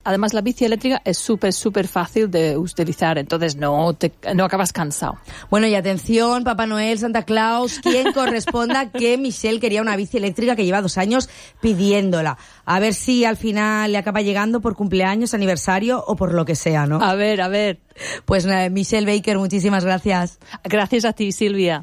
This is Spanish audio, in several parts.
Además, la bici eléctrica es súper fácil de utilizar, entonces no acabas cansado. Bueno, y atención, Papá Noel, Santa Claus, quien corresponda que Michelle quería una bici eléctrica que lleva 2 años pidiéndola. A ver si al final le acaba llegando por cumpleaños, aniversario o por lo que sea, ¿no? A ver. Pues Michelle Baker, muchísimas gracias. Gracias a ti, Silvia.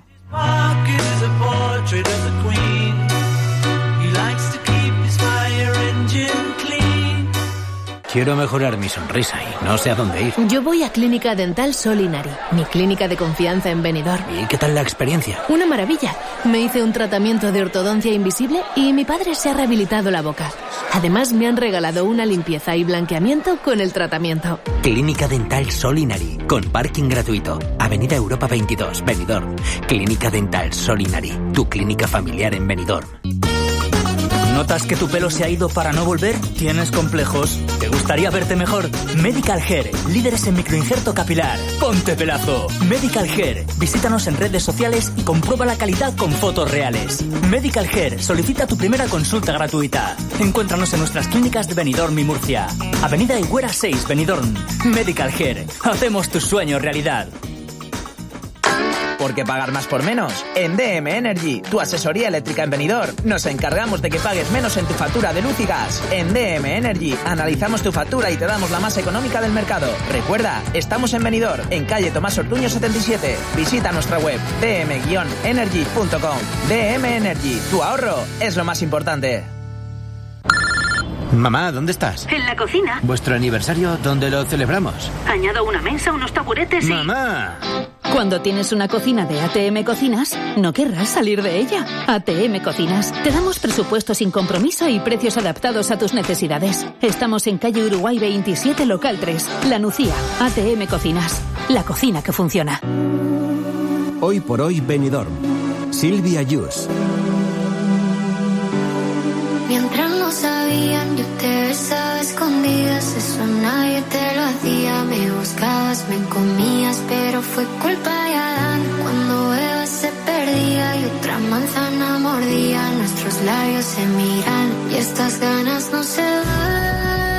Quiero mejorar mi sonrisa y no sé a dónde ir. Yo voy a Clínica Dental Solinari, mi clínica de confianza en Benidorm. ¿Y qué tal la experiencia? Una maravilla. Me hice un tratamiento de ortodoncia invisible y mi padre se ha rehabilitado la boca. Además, me han regalado una limpieza y blanqueamiento con el tratamiento. Clínica Dental Solinari, con parking gratuito. Avenida Europa 22, Benidorm. Clínica Dental Solinari, tu clínica familiar en Benidorm. ¿Notas que tu pelo se ha ido para no volver? ¿Tienes complejos? ¿Te gustaría verte mejor? Medical Hair, líderes en microinjerto capilar. ¡Ponte pelazo! Medical Hair, visítanos en redes sociales y comprueba la calidad con fotos reales. Medical Hair, solicita tu primera consulta gratuita. Encuéntranos en nuestras clínicas de Benidorm y Murcia. Avenida Higuera 6, Benidorm. Medical Hair, hacemos tu sueño realidad. ¿Por qué pagar más por menos? En DM Energy, tu asesoría eléctrica en Benidorm, nos encargamos de que pagues menos en tu factura de luz y gas. En DM Energy, analizamos tu factura y te damos la más económica del mercado. Recuerda, estamos en Benidorm, en calle Tomás Ortuño 77. Visita nuestra web, dm-energy.com. DM Energy, tu ahorro es lo más importante. Mamá, ¿dónde estás? En la cocina. ¿Vuestro aniversario dónde lo celebramos? Añado una mesa, unos taburetes y... ¡Mamá! Cuando tienes una cocina de ATM Cocinas, no querrás salir de ella. ATM Cocinas. Te damos presupuesto sin compromiso y precios adaptados a tus necesidades. Estamos en calle Uruguay 27, local 3. La Nucía. ATM Cocinas. La cocina que funciona. Hoy por hoy, Benidorm. Silvia Yus. Mientras no sabían, yo te besaba escondidas. Eso nadie te lo hacía. Me buscabas, me comías, pero fue culpa de Adán. Cuando Eva se perdía y otra manzana mordía, nuestros labios se miran y estas ganas no se van.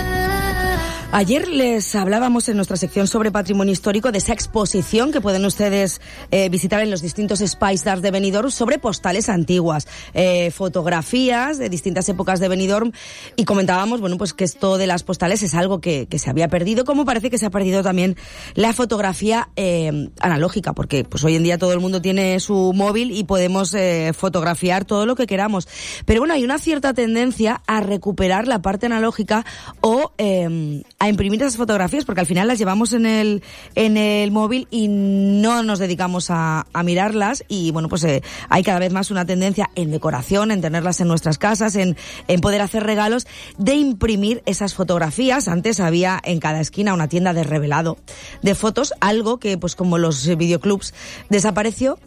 Ayer les hablábamos en nuestra sección sobre patrimonio histórico de esa exposición que pueden ustedes visitar en los distintos Spice Art de Benidorm sobre postales antiguas, fotografías de distintas épocas de Benidorm, y comentábamos, bueno, pues que esto de las postales es algo que se había perdido, como parece que se ha perdido también la fotografía analógica, porque pues hoy en día todo el mundo tiene su móvil y podemos fotografiar todo lo que queramos. Pero bueno, hay una cierta tendencia a recuperar la parte analógica o a imprimir esas fotografías, porque al final las llevamos en el móvil y no nos dedicamos a mirarlas, y bueno, pues hay cada vez más una tendencia en decoración, en tenerlas en nuestras casas, en poder hacer regalos, de imprimir esas fotografías. Antes había en cada esquina una tienda de revelado de fotos, algo que pues como los videoclubs desapareció,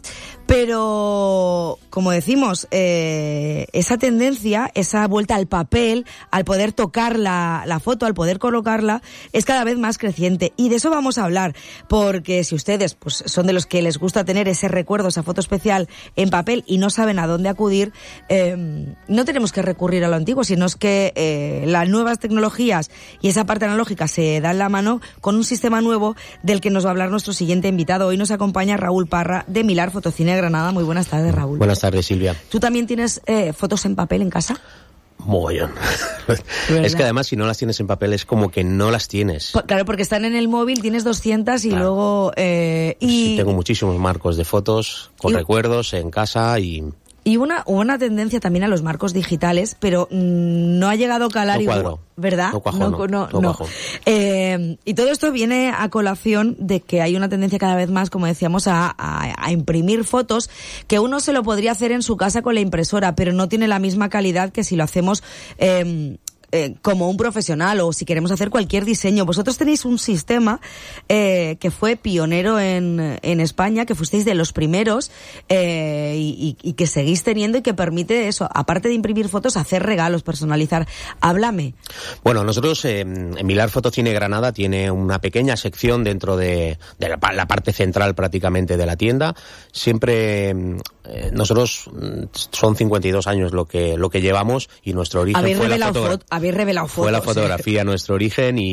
pero como decimos, esa tendencia, esa vuelta al papel, al poder tocar la foto, al poder colocarla, es cada vez más creciente, y de eso vamos a hablar, porque si ustedes pues son de los que les gusta tener ese recuerdo, esa foto especial en papel y no saben a dónde acudir, no tenemos que recurrir a lo antiguo, sino es que las nuevas tecnologías y esa parte analógica se dan la mano con un sistema nuevo del que nos va a hablar nuestro siguiente invitado. Hoy nos acompaña Raúl Parra de Milar Fotocine Granada. Muy buenas tardes, Raúl. Buenas tardes, Silvia. ¿Tú también tienes fotos en papel en casa? Mogollón. Es que además si no las tienes en papel es como que no las tienes. Claro, porque están en el móvil, tienes 200 y claro. Luego... Sí, tengo muchísimos marcos de fotos con recuerdos en casa y una tendencia también a los marcos digitales, pero no ha llegado a calar igual, ¿verdad? No cuajo, no. Cuajo. Y todo esto viene a colación de que hay una tendencia cada vez más, como decíamos, a imprimir fotos, que uno se lo podría hacer en su casa con la impresora, pero no tiene la misma calidad que si lo hacemos como un profesional, o si queremos hacer cualquier diseño. Vosotros tenéis un sistema que fue pionero en España, que fuisteis de los primeros, y que seguís teniendo, y que permite eso, aparte de imprimir fotos, hacer regalos, personalizar. Háblame. Bueno, nosotros en Milar Fotocine Granada tiene una pequeña sección dentro de la parte central prácticamente de la tienda. Siempre nosotros son 52 años lo que llevamos, y nuestro origen fue la fotografía, nuestro origen, y